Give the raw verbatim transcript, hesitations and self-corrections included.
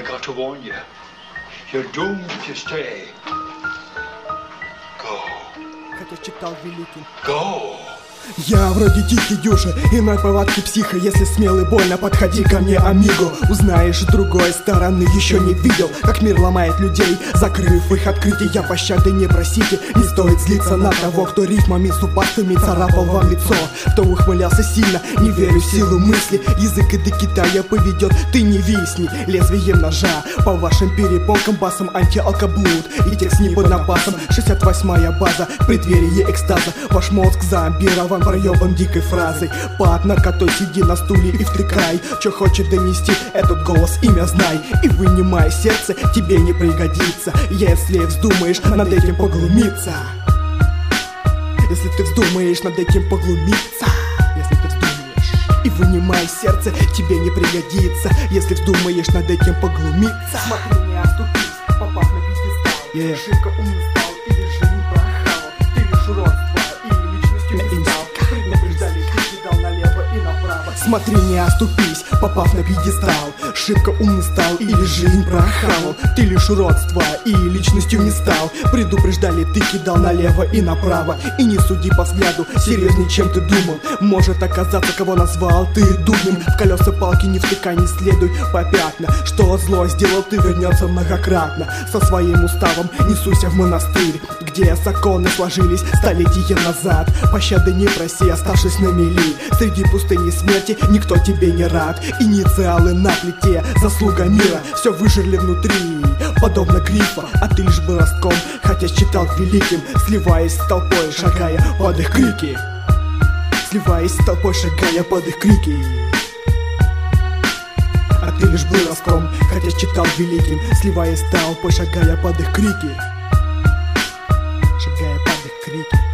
I got to warn you. You're doomed to stay. Go. Хотя читал великий. Go. Я вроде тихий дюжи, иной повадки психа. Если смелый больно, подходи ко мне, амиго. Узнаешь, другой стороны еще не видел, как мир ломает людей, закрыв их открытия. Пощады не просите, не стоит злиться на того, кто рифмами зубастыми царапал вам лицо, кто ухмылялся сильно, не верю в силу мысли. Язык и до Китая поведет, ты не висни лезвием ножа по вашим перепонкам, басом антиалкоблуд и текст не под напасом. Шестьдесят восьмая база, в преддверии экстаза. Ваш мозг зомбирован проебан дикой фразой. Под наркотой сиди на стуле и втыкай, чё хочет донести этот голос, имя знай. И вынимай сердце, тебе не пригодится, если вздумаешь над этим поглумиться. Если ты вздумаешь над этим поглумиться. Если ты вздумаешь. И вынимай сердце, тебе не пригодится, если вздумаешь над этим поглумиться. Смотри, не оступись, попав на пьедестал. Yeah. Ошибка умный стал или же не прохавал. Ты лишь уродство или личностью не стал. Предупреждали, ты кидал налево и направо. Смотри, не оступись, попав на пьедестал. Шибко умный стал или жизнь прохавал. Ты лишь уродство и личностью не стал. Предупреждали, ты кидал налево и направо. И не суди по взгляду, серьезней, чем ты думал. Может оказаться, кого назвал ты дурнем. В колеса палки не втыкай, не следуй попятно. Что зло сделал ты, вернется многократно. Со своим уставом не суйся в монастырь, где законы сложились столетия назад. Пощады не проси, оставшись на мели. Среди пустыни смерти никто тебе не рад. Инициалы на плите, заслуга мира. Все выжерли внутри, подобно грифа. А ты лишь был ростком, хотя считал великим. Сливаясь с толпой, шагая под их крики. Сливаясь с толпой, шагая под их крики. А ты лишь был ростком, хотя считал великим. Сливаясь с толпой, шагая под их крики. Шагая под их крики.